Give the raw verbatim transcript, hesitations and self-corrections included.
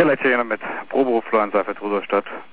Ja, leid hier met Proberuf Florian Seifert Rudolstadt.